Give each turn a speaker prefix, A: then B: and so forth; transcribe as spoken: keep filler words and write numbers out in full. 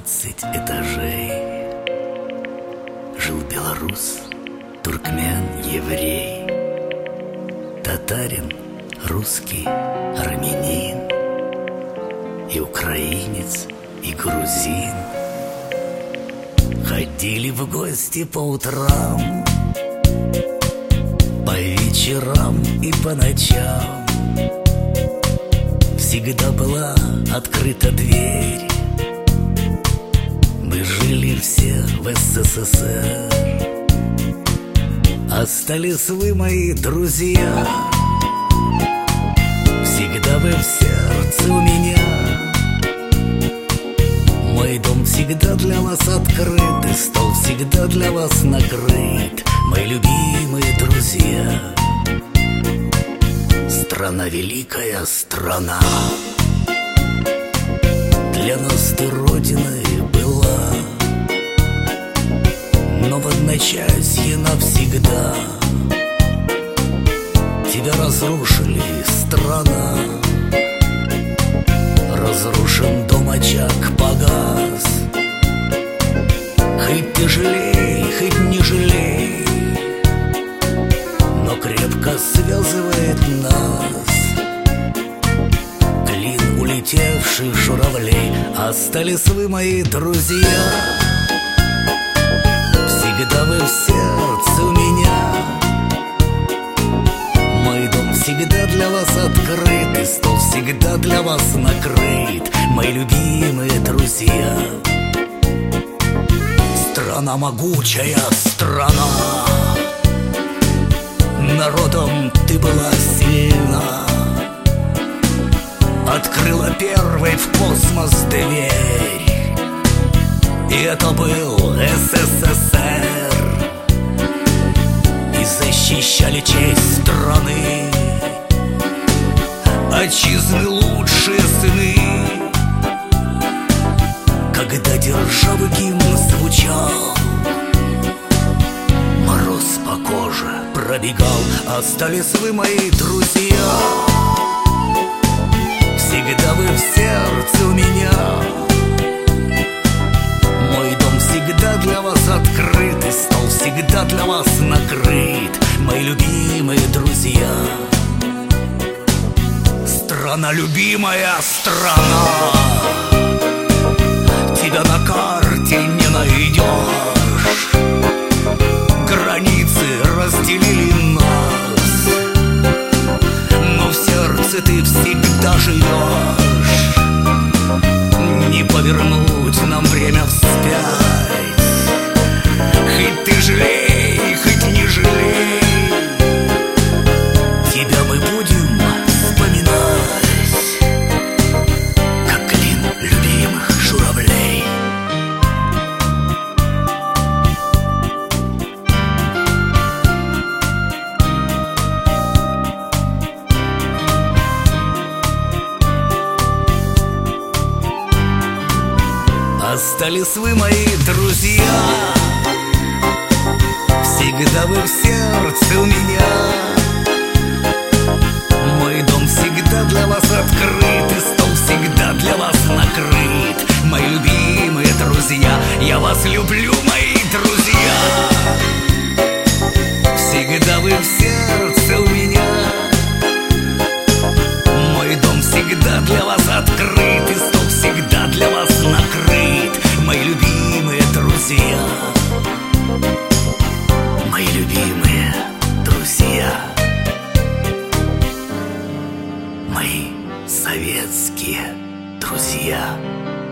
A: двадцать этажей. Жил белорус, туркмен, еврей, татарин, русский, армянин, и украинец, и грузин. Ходили в гости по утрам, по вечерам и по ночам. Всегда была открыта дверь. Мы жили все в СССР. Остались вы, мои друзья, всегда вы в сердце у меня. Мой дом всегда для вас открыт, и стол всегда для вас накрыт, мои любимые друзья. Страна великая, страна, для нас ты родиной была, но в одночасье навсегда тебя разрушили, страна. Разрушен дом, очаг погас. Хоть ты жалей, хоть не жалей, но крепко связывает нас клин улетевших журавлей. Остались вы, мои друзья, всегда вы в сердце у меня. Мой дом всегда для вас открыт, и стол всегда для вас накрыт, мои любимые друзья. Страна могучая, страна, народом ты была сильна, открыла первой в космос дверь, и это был СССР. И защищали честь страны отчизны лучшие сыны. Когда державы гимн звучал, мороз по коже пробегал. Остались вы, мои друзья, всегда вы в сердце у меня. Мой дом всегда для вас открыт, и стол всегда для вас накрыт, мои любимые друзья. Страна любимая, страна, тебя на карте не найдешь. Границы разделили нас, но в сердце ты всегда живешь. Не повернуть нам время вспять. Хоть ты жалей, хоть не жалей, тебя мы будем вспоминать, как клин любимых журавлей. Остались вы, мои друзья, всегда вы в сердце у меня. Мой дом всегда для вас открыт, и стол всегда для вас накрыт, мои любимые друзья. Я вас люблю, мои друзья, всегда вы в сердце у меня. Мой дом всегда для вас открыт, и стол всегда для вас накрыт, мои любимые друзья. Мои любимые друзья, мои советские друзья.